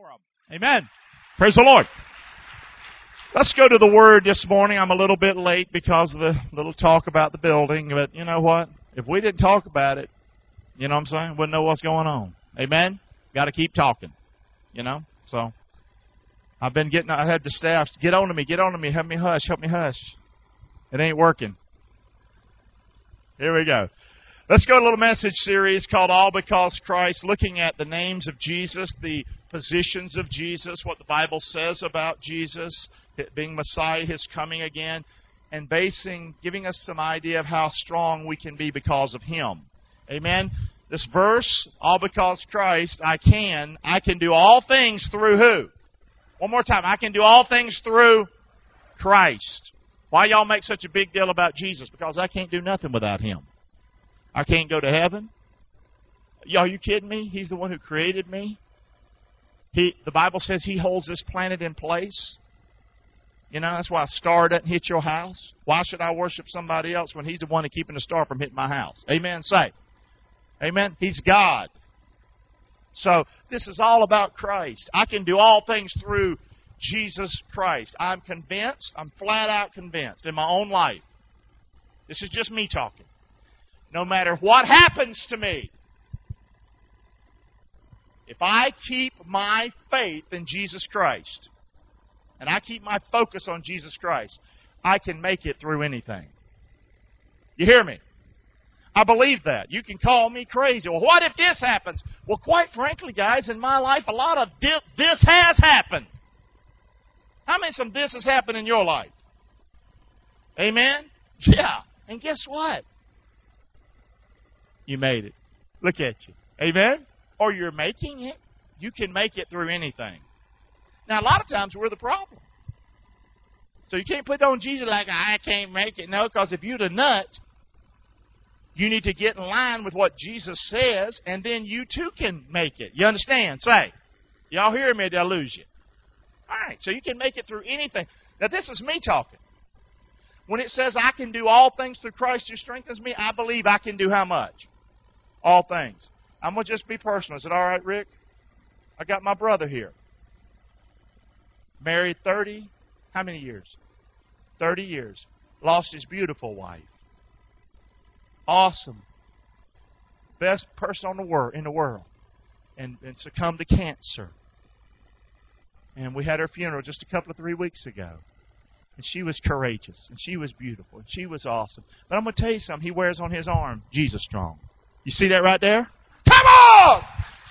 them. Amen. Praise the Lord. Let's go to the Word this morning. I'm a little bit late because of the little talk about the building. But you know what? If we didn't talk about it, you know what I'm saying? Wouldn't know what's going on. Amen? Got to keep talking. You know? So, I had the staff, get on to me, help me hush. It ain't working. Here we go. Let's go to a little message series called All Because Christ, looking at the names of Jesus, the positions of Jesus, what the Bible says about Jesus, being Messiah, His coming again, and giving us some idea of how strong we can be because of Him. Amen? This verse, all because Christ, I can do all things through who? One more time. I can do all things through Christ. Why y'all make such a big deal about Jesus? Because I can't do nothing without Him. I can't go to heaven. Are you kidding me? He's the one who created me. The Bible says He holds this planet in place. You know, that's why a star doesn't hit your house. Why should I worship somebody else when He's the one who's keeping the star from hitting my house? Amen. Say. Amen. He's God. So this is all about Christ. I can do all things through Jesus Christ. I'm convinced. I'm flat out convinced in my own life. This is just me talking. No matter what happens to me, if I keep my faith in Jesus Christ, and I keep my focus on Jesus Christ, I can make it through anything. You hear me? I believe that. You can call me crazy. Well, what if this happens? Well, quite frankly, guys, in my life, a lot of this has happened. How many of this has happened in your life? Amen? Yeah. And guess what? You made it. Look at you. Amen? Or you're making it. You can make it through anything. Now, a lot of times we're the problem. So you can't put on Jesus like, I can't make it. No, because if you're the nut, you need to get in line with what Jesus says, and then you too can make it. You understand? Say. Y'all hear me or did I lose you? All right, so you can make it through anything. Now, this is me talking. When it says I can do all things through Christ who strengthens me, I believe I can do how much? All things. I'm going to just be personal. Is it all right, Rick? I got my brother here. Married 30, how many years? 30 years. Lost his beautiful wife. Awesome. Best person in the world. And succumbed to cancer. And we had her funeral just a 3 weeks ago. And she was courageous. And she was beautiful. And she was awesome. But I'm going to tell you something. He wears on his arm, Jesus strong. You see that right there? Come on!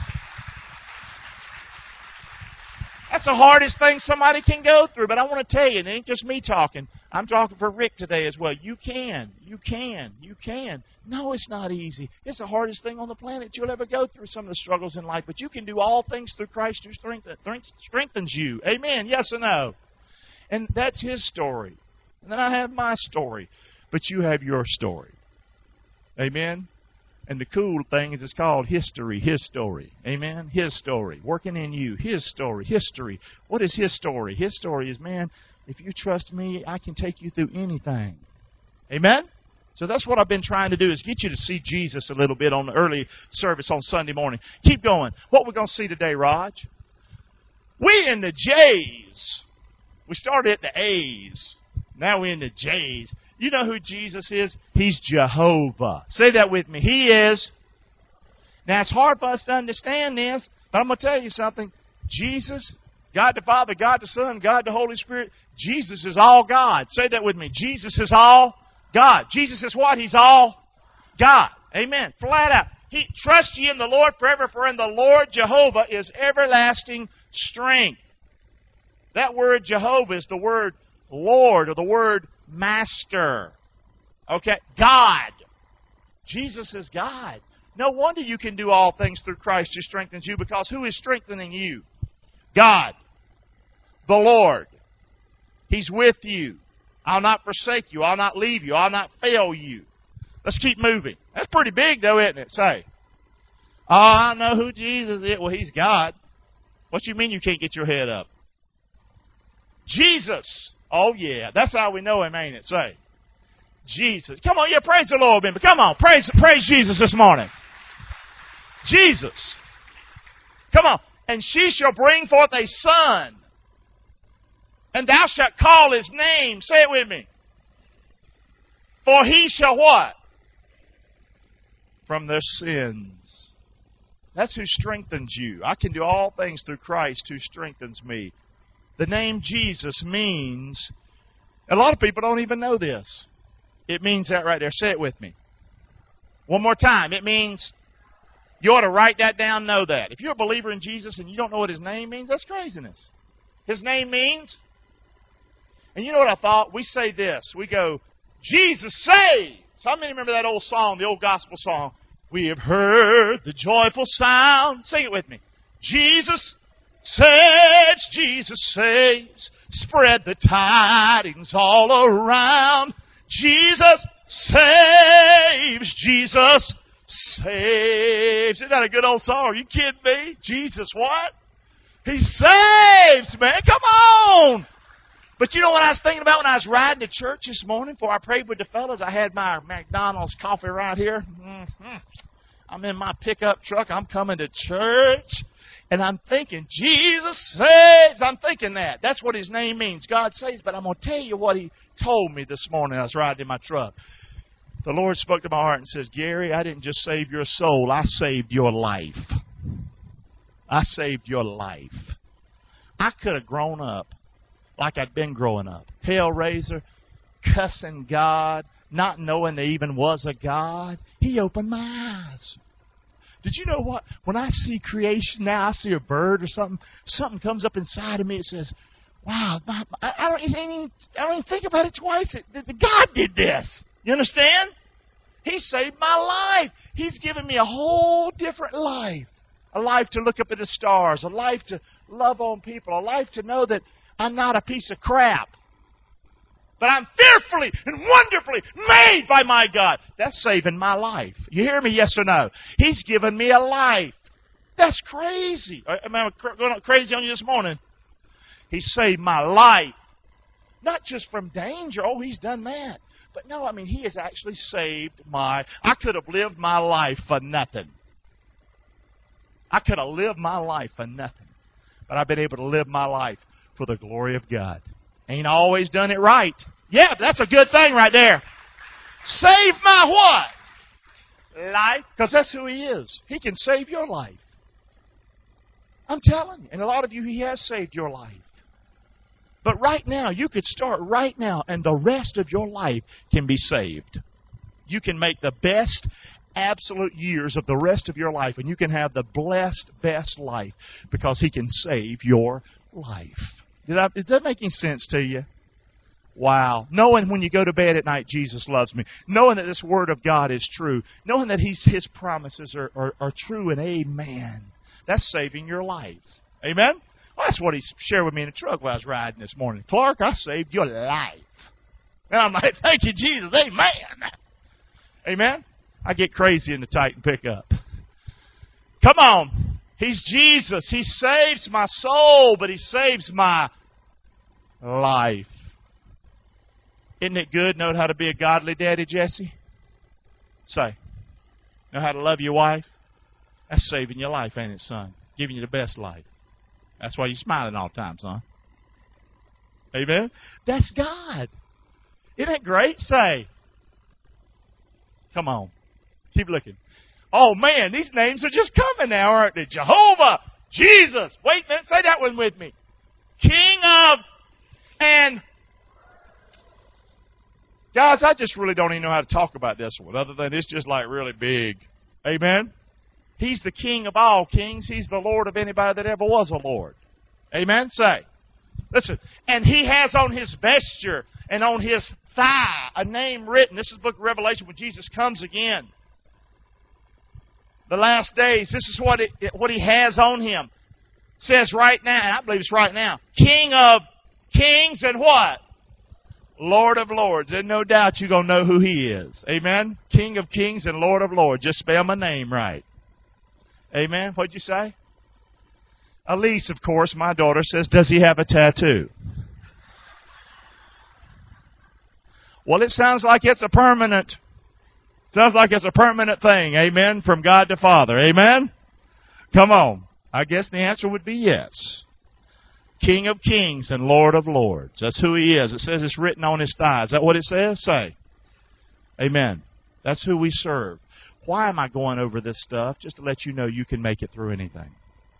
That's the hardest thing somebody can go through. But I want to tell you, it ain't just me talking. I'm talking for Rick today as well. You can. No, it's not easy. It's the hardest thing on the planet you'll ever go through, some of the struggles in life. But you can do all things through Christ who strengthens you. Amen. Yes or no? And that's His story. And then I have my story. But you have your story. Amen. And the cool thing is it's called history, His story. Amen? His story. Working in you. His story. History. What is His story? His story is, man, if you trust me, I can take you through anything. Amen? So that's what I've been trying to do, is get you to see Jesus a little bit on the early service on Sunday morning. Keep going. What we're going to see today, Raj? We in the J's. We started at the A's. Now we're in the J's. You know who Jesus is? He's Jehovah. Say that with me. He is. Now, it's hard for us to understand this, but I'm going to tell you something. Jesus, God the Father, God the Son, God the Holy Spirit, Jesus is all God. Say that with me. Jesus is all God. Jesus is what? He's all God. Amen. Flat out. Trust ye in the Lord forever, for in the Lord Jehovah is everlasting strength. That word Jehovah is the word Lord, or the word Master. Okay? God. Jesus is God. No wonder you can do all things through Christ who strengthens you, because who is strengthening you? God. The Lord. He's with you. I'll not forsake you. I'll not leave you. I'll not fail you. Let's keep moving. That's pretty big though, isn't it? Say. Oh, I know who Jesus is. Well, He's God. What you mean you can't get your head up? Jesus. Oh, yeah. That's how we know Him, ain't it? Say. Jesus. Come on, yeah, praise the Lord, baby. Come on, praise Jesus this morning. Jesus. Come on. And she shall bring forth a son. And thou shalt call his name. Say it with me. For he shall what? From their sins. That's who strengthens you. I can do all things through Christ who strengthens me. The name Jesus means, a lot of people don't even know this. It means that right there. Say it with me. One more time. It means, you ought to write that down, know that. If you're a believer in Jesus and you don't know what His name means, that's craziness. His name means, and you know what I thought? We say this. We go, Jesus saves. How many remember that old song, the old gospel song? We have heard the joyful sound. Sing it with me. Jesus saves, Jesus saves. Spread the tidings all around. Jesus saves, Jesus saves. Isn't that a good old song? Are you kidding me? Jesus what? He saves, man. Come on. But you know what I was thinking about when I was riding to church this morning before I prayed with the fellas? I had my McDonald's coffee right here. I'm in my pickup truck. I'm coming to church. And I'm thinking, Jesus saves. I'm thinking that. That's what His name means. God saves. But I'm going to tell you what He told me this morning. I was riding in my truck. The Lord spoke to my heart and says, Gary, I didn't just save your soul. I saved your life. I saved your life. I could have grown up like I'd been growing up. Hellraiser, cussing God, not knowing there even was a God. He opened my eyes. Did you know what? When I see creation now, I see a bird or something comes up inside of me. It says, wow, I don't even think about it twice. God did this. You understand? He saved my life. He's given me a whole different life. A life to look up at the stars. A life to love on people. A life to know that I'm not a piece of crap. But I'm fearfully and wonderfully made by my God. That's saving my life. You hear me, yes or no? He's given me a life. That's crazy. Am I going crazy on you this morning? He saved my life. Not just from danger. Oh, He's done that. But no, He has actually saved I could have lived my life for nothing. I could have lived my life for nothing. But I've been able to live my life for the glory of God. Ain't always done it right. Yeah, that's a good thing right there. Save my what? Life. Because that's who He is. He can save your life. I'm telling you. And a lot of you, He has saved your life. But right now, you could start right now, and the rest of your life can be saved. You can make the best absolute years of the rest of your life, and you can have the blessed, best life because He can save your life. Is that making sense to you? Wow. Knowing when you go to bed at night, Jesus loves me. Knowing that this Word of God is true. Knowing that His promises are true and amen. That's saving your life. Amen? Well, that's what He shared with me in the truck while I was riding this morning. Clark, I saved your life. And I'm like, thank you, Jesus. Amen. Amen? I get crazy in the Titan pickup. Come on. He's Jesus. He saves my soul, but He saves my life. Isn't it good knowing how to be a godly daddy, Jesse? Say. Know how to love your wife? That's saving your life, ain't it, son? Giving you the best life. That's why you're smiling all the time, son. Amen? That's God. Isn't that great? Say. Come on. Keep looking. Oh, man, these names are just coming now, aren't they? Jehovah, Jesus. Wait a minute, say that one with me. King of and... Guys, I just really don't even know how to talk about this one, other than it's just like really big. Amen? He's the King of all kings. He's the Lord of anybody that ever was a Lord. Amen? Say. Listen. And He has on His vesture and on His thigh a name written. This is the book of Revelation when Jesus comes again. The last days, this is what He has on Him. It says right now, and I believe it's right now, King of kings and what? Lord of lords. There's no doubt you're going to know who He is. Amen? King of kings and Lord of lords. Just spell my name right. Amen? What'd you say? Elise, of course, my daughter, says, does he have a tattoo? Well, it sounds like it's a permanent thing. Amen? From God the Father. Amen? Come on. I guess the answer would be yes. King of kings and Lord of lords. That's who He is. It says it's written on His thigh. Is that what it says? Say. Amen. That's who we serve. Why am I going over this stuff? Just to let you know you can make it through anything.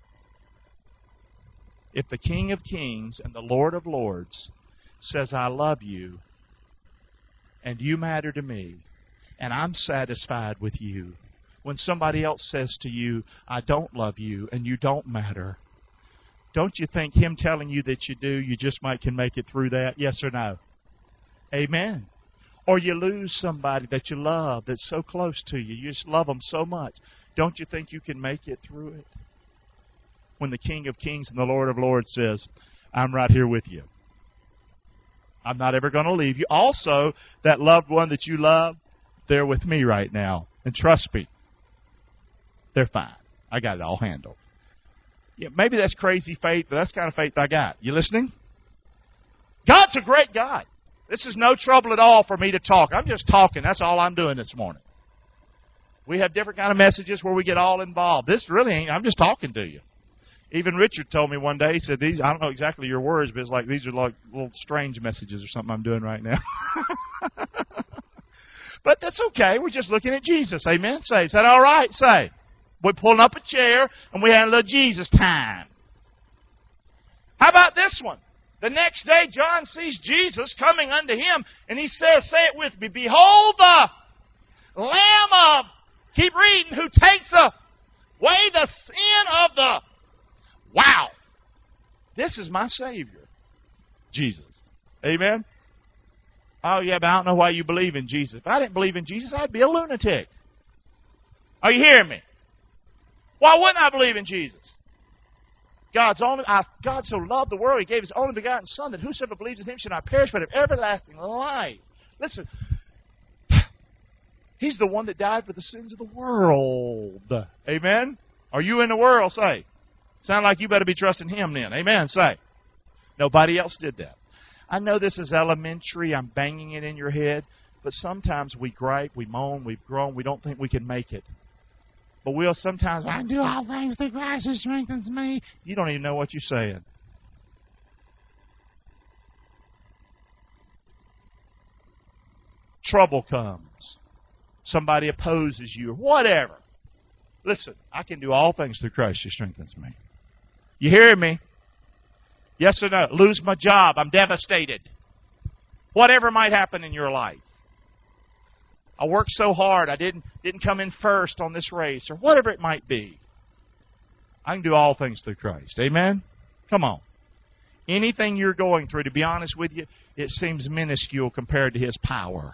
If the King of kings and the Lord of lords says, I love you, and you matter to me, and I'm satisfied with you, when somebody else says to you, I don't love you, and you don't matter, don't you think Him telling you that you do, you just might can make it through that? Yes or no? Amen. Or you lose somebody that you love that's so close to you. You just love them so much. Don't you think you can make it through it? When the King of kings and the Lord of lords says, I'm right here with you. I'm not ever going to leave you. Also, that loved one that you love, they're with me right now. And trust me, they're fine. I got it all handled. Yeah, maybe that's crazy faith, but that's the kind of faith I got. You listening? God's a great God. This is no trouble at all for me to talk. I'm just talking. That's all I'm doing this morning. We have different kind of messages where we get all involved. This really ain't. I'm just talking to you. Even Richard told me one day, he said, "These, I don't know exactly your words, but it's like these are like little strange messages or something I'm doing right now." But that's okay. We're just looking at Jesus. Amen? Say, is that all right? Say. We're pulling up a chair and we had a little Jesus time. How about this one? The next day, John sees Jesus coming unto him, and he says, say it with me, behold the Lamb of, keep reading, who takes away the sin of the, wow, this is my Savior, Jesus. Amen? Oh, yeah, but I don't know why you believe in Jesus. If I didn't believe in Jesus, I'd be a lunatic. Are you hearing me? Why wouldn't I believe in Jesus? God so loved the world, He gave His only begotten Son, that whosoever believes in Him shall not perish, but have everlasting life. Listen, He's the one that died for the sins of the world. Amen? Are you in the world? Say. Sound like you better be trusting Him then. Amen? Say. Nobody else did that. I know this is elementary. I'm banging it in your head. But sometimes we gripe, we moan, we've grown, we don't think we can make it. But we'll sometimes, I do all things through Christ who strengthens me. You don't even know what you're saying. Trouble comes. Somebody opposes you or whatever. Listen, I can do all things through Christ who strengthens me. You hearing me? Yes or no? Lose my job. I'm devastated. Whatever might happen in your life. I worked so hard. I didn't come in first on this race or whatever it might be. I can do all things through Christ. Amen? Come on. Anything you're going through, to be honest with you, it seems minuscule compared to His power.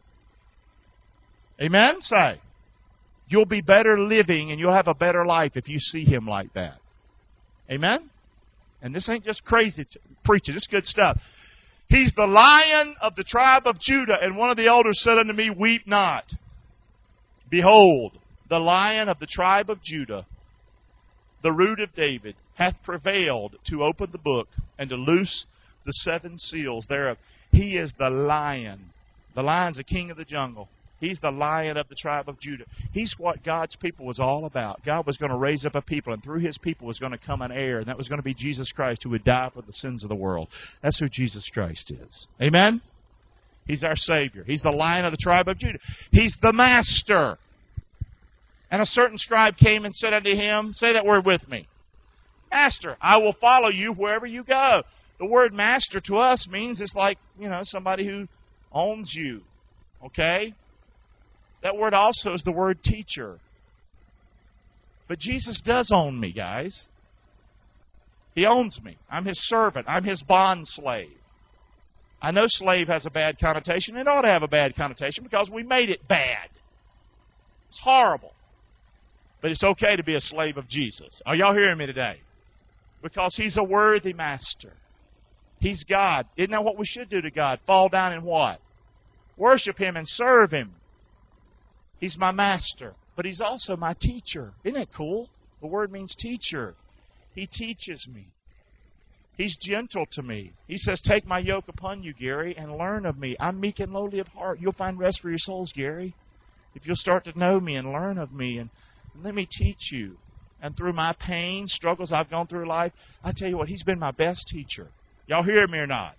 Amen? Say. You'll be better living and you'll have a better life if you see Him like that. Amen? And this ain't just crazy preaching. It's good stuff. He's the Lion of the tribe of Judah. And one of the elders said unto me, weep not. Behold, the Lion of the tribe of Judah, the Root of David, hath prevailed to open the book and to loose the 7 seals thereof. He is the Lion. The Lion's the king of the jungle. He's the Lion of the tribe of Judah. He's what God's people was all about. God was going to raise up a people, and through His people was going to come an heir, and that was going to be Jesus Christ, who would die for the sins of the world. That's who Jesus Christ is. Amen? He's our Savior. He's the Lion of the tribe of Judah. He's the Master. And a certain scribe came and said unto Him, say that word with me, Master, I will follow you wherever you go. The word master to us means it's like, somebody who owns you. Okay? That word also is the word teacher. But Jesus does own me, guys. He owns me. I'm His servant. I'm His bond slave. I know slave has a bad connotation. It ought to have a bad connotation because we made it bad. It's horrible. But it's okay to be a slave of Jesus. Are y'all hearing me today? Because He's a worthy master. He's God. Isn't that what we should do to God? Fall down and what? Worship Him and serve Him. He's my master, but He's also my teacher. Isn't that cool? The word means teacher. He teaches me. He's gentle to me. He says, take my yoke upon you, Gary, and learn of me. I'm meek and lowly of heart. You'll find rest for your souls, Gary. If you'll start to know me and learn of me, and let me teach you. and through my pain, struggles I've gone through in life, I tell you what, He's been my best teacher. Y'all hear me or not?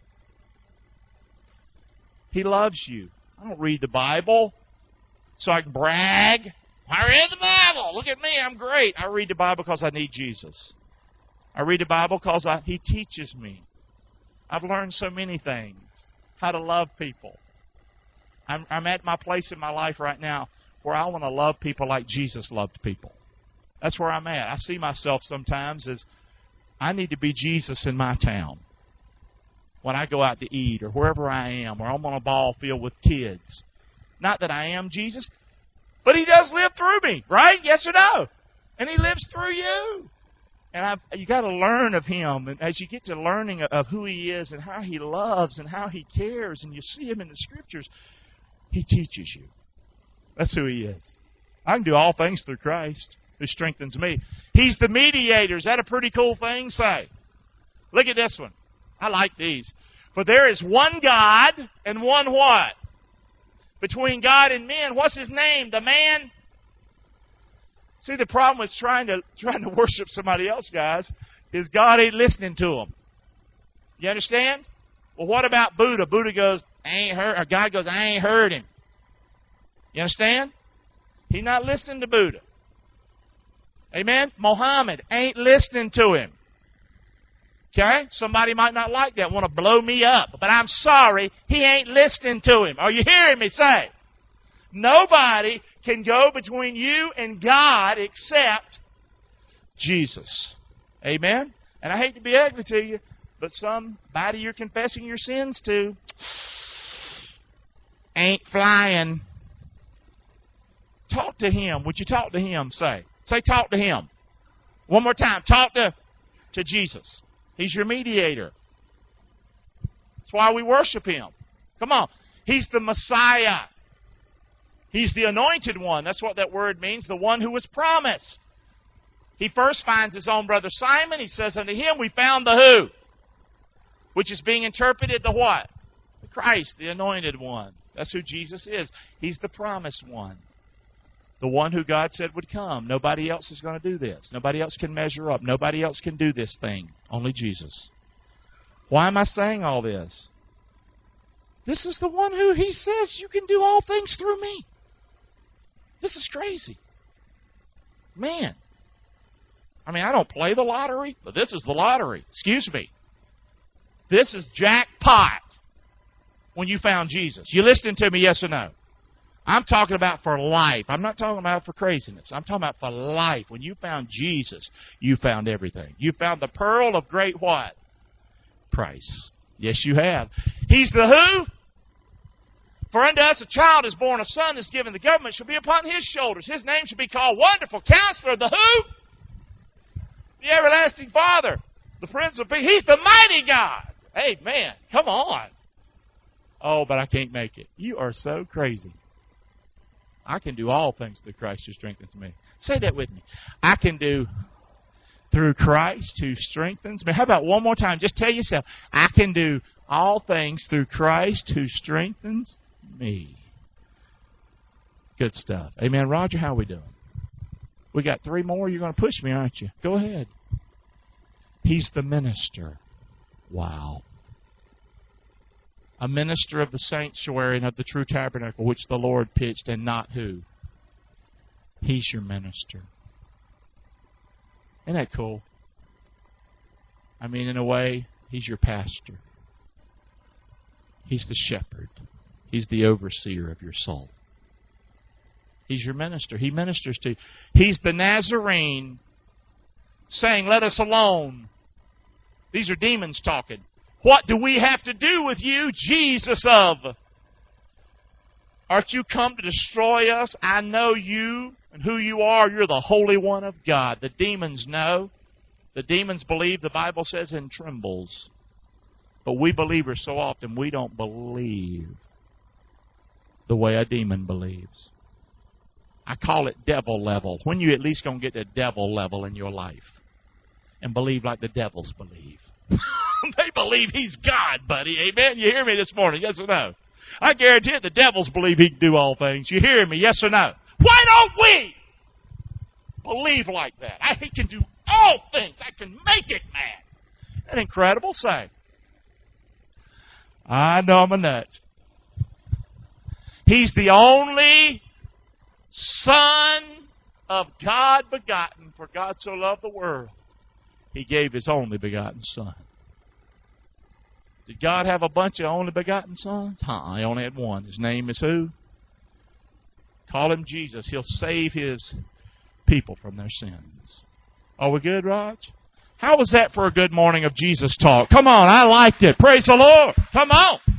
He loves you. I don't read the Bible so I can brag. I read the Bible. Look at me. I'm great. I read the Bible because I need Jesus. I read the Bible because He teaches me. I've learned so many things. How to love people. I'm at my place in my life right now where I want to love people like Jesus loved people. That's where I'm at. I see myself sometimes as I need to be Jesus in my town. When I go out to eat or wherever I am, or I'm on a ball field with kids. Not that I am Jesus, but He does live through me, right? Yes or no? And He lives through you. And you got to learn of Him. And as you get to learning of who He is and how He loves and how He cares, and you see Him in the Scriptures, He teaches you. That's who He is. I can do all things through Christ who strengthens me. He's the mediator. Is that a pretty cool thing? Say. Look at this one. I like these. For there is one God and one what? Between God and men. What's His name? The man. See, the problem with trying to worship somebody else, guys, is God ain't listening to them. You understand? Well, what about Buddha? Buddha goes, I ain't heard. Or God goes, I ain't heard him. You understand? He's not listening to Buddha. Amen? Muhammad ain't listening to him. Okay? Somebody might not like that, want to blow me up. But I'm sorry, he ain't listening to him. Are you hearing me say? Nobody can go between you and God except Jesus. Amen? And I hate to be ugly to you, but somebody you're confessing your sins to ain't flying. Talk to Him. Would you talk to Him? Say, talk to Him. One more time. Talk to Jesus. He's your mediator. That's why we worship Him. Come on. He's the Messiah. He's the anointed one. That's what that word means. The one who was promised. He first finds his own brother Simon. He says unto him, we found the who? Which is being interpreted the what? The Christ, the anointed one. That's who Jesus is. He's the promised one. The one who God said would come. Nobody else is going to do this. Nobody else can measure up. Nobody else can do this thing. Only Jesus. Why am I saying all this? This is the one who He says you can do all things through me. This is crazy. Man. I mean, I don't play the lottery, but this is the lottery. Excuse me. This is jackpot when you found Jesus. You listening to me, yes or no? I'm talking about for life. I'm not talking about for craziness. I'm talking about for life. When you found Jesus, you found everything. You found the pearl of great what? Price. Yes, you have. He's the who? For unto us a child is born, a son is given. The government shall be upon His shoulders. His name shall be called Wonderful Counselor. The who? The Everlasting Father. The Prince of Peace. He's the mighty God. Amen. Come on. Oh, but I can't make it. You are so crazy. I can do all things through Christ who strengthens me. Say that with me. I can do through Christ who strengthens me. How about one more time? Just tell yourself, I can do all things through Christ who strengthens me. Good stuff. Amen. Roger, how are we doing? We got 3 more. You're going to push me, aren't you? Go ahead. He's the minister. Wow. A minister of the sanctuary and of the true tabernacle which the Lord pitched, and not who? He's your minister. Isn't that cool? I mean, in a way, He's your pastor. He's the shepherd. He's the overseer of your soul. He's your minister. He ministers to you. He's the Nazarene saying, let us alone. These are demons talking. What do we have to do with you, Jesus of? Aren't you come to destroy us? I know you and who you are. You're the Holy One of God. The demons know. The demons believe, the Bible says, and trembles. But we believers, so often, we don't believe the way a demon believes. I call it devil level. When you at least going to get to devil level in your life and believe like the devils believe. They believe He's God, buddy. Amen? You hear me this morning? Yes or no? I guarantee it, the devils believe He can do all things. You hear me? Yes or no? Why don't we? believe like that. He can do all things. I can make it, man. An incredible say. I know I'm a nut. He's the only Son of God begotten, for God so loved the world, He gave His only begotten Son. Did God have a bunch of only begotten sons? He only had one. His name is who? Call Him Jesus. He'll save His people from their sins. Are we good, Raj? How was that for a good morning of Jesus talk? Come on, I liked it. Praise the Lord. Come on.